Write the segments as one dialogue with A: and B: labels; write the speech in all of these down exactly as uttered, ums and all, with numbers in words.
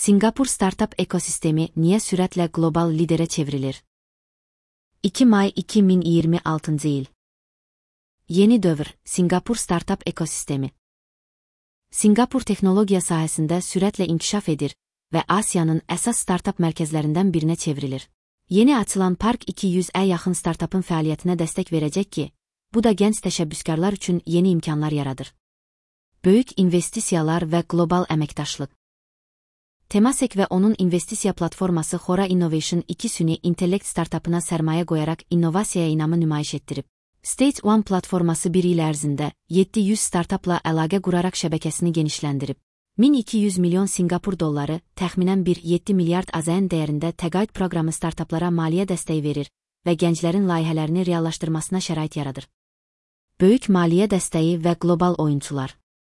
A: Singapur startup ekosistemi niye süratle global lidere çevrilir? iki May iki bin iyirmi altıncı yıl. Yeni dövr, Singapur startup ekosistemi. Singapur teknologiya sahəsində sürətlə inkişaf edir və Asiyanın əsas startup mərkəzlərindən birinə çevrilir. Yeni açılan park iki yüzə yaxın startupın fəaliyyətinə dəstək verəcək ki, bu da gənc təşəbbüskarlar üçün yeni imkanlar yaradır. Böyük investisiyalar və qlobal əməkdaşlıq. Temasek və onun investisiya platforması Xora Innovation iki süni intellekt startupına sərmayə qoyaraq innovasiyaya inamı nümayiş etdirib. Stage One platforması bir il ərzində yeddi yüz startupla əlaqə quraraq şəbəkəsini genişləndirib. min iki yüz milyon Singapur dolları, təxminən bir nöqtə yeddi milyard AZN dəyərində təqaüd proqramı startuplara maliyyə dəstəyi verir və gənclərin layihələrini reallaşdırmasına şərait yaradır. Böyük maliyyə dəstəyi və qlobal oyunçular.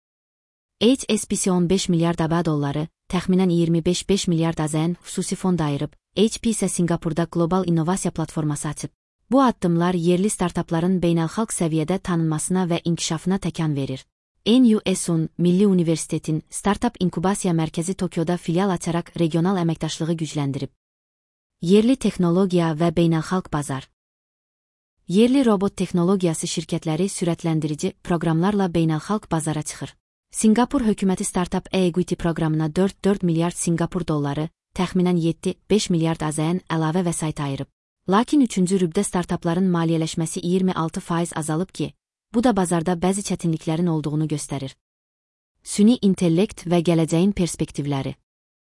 A: H S B C on beş milyard A B dolları, təxminən iyirmi beş beş milyard AZN xüsusi fond ayırıb, H P isə Singapurda qlobal innovasiya platforması açıb. Bu addımlar yerli startupların beynəlxalq səviyyədə tanınmasına və inkişafına təkan verir. N U S Un, Milli Universitetin Startup İnkubasiya Mərkəzi Tokyoda filial açaraq regional əməkdaşlığı gücləndirib. Yerli texnologiya və beynəlxalq bazar. Yerli robot texnologiyası şirkətləri sürətləndirici proqramlarla beynəlxalq bazara çıxır. Singapur hökuməti Startup Equity proqramına dörd dörd milyard Singapur dolları, təxminən yeddi beş milyard AZN əlavə vəsait ayırıb. Lakin üçüncü rübdə startupların maliyyələşməsi iyirmi altı faiz azalıb ki, bu da bazarda bəzi çətinliklərin olduğunu göstərir. Süni intellekt və gələcəyin perspektivləri.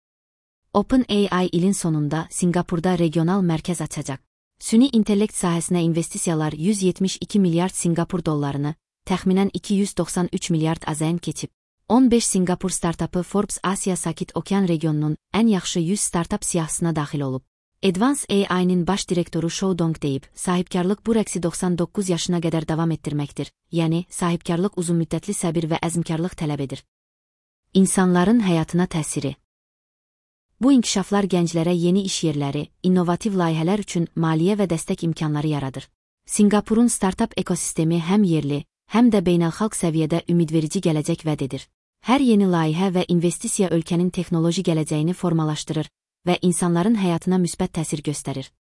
A: OpenAI ilin sonunda Singapurda regional mərkəz açacaq. Süni intellekt sahəsinə investisiyalar yüz yetmiş iki milyard Singapur dollarını, təxminən iki yüz doxsan üç milyard AZN keçib. on beş Singapur startupı Forbes Asiya Sakit Okean regionunun ən yaxşı yüz startup siyahısına daxil olub. Advance A I'nin baş direktoru Shou Dong deyib, sahibkarlıq bu rəqsi doxsan doqquz yaşına qədər davam etdirməkdir, yəni sahibkarlıq uzunmüddətli səbir və əzmkarlıq tələb edir. İnsanların həyatına təsiri. Bu inkişaflar gənclərə yeni iş yerləri, innovativ layihələr üçün maliyyə və dəstək imkanları yaradır. Singapurun startup ekosistemi həm yerli, həm də beynəlxalq səviyyədə ümidverici gələcək vəd edir. Hər yeni layihə və investisiya ölkənin texnoloji gələcəyini formalaşdırır və insanların həyatına müsbət təsir göstərir.